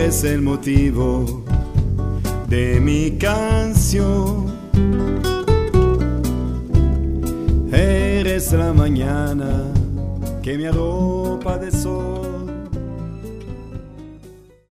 eres el motivo de mi canción. Eres la mañana que me arropa de sol.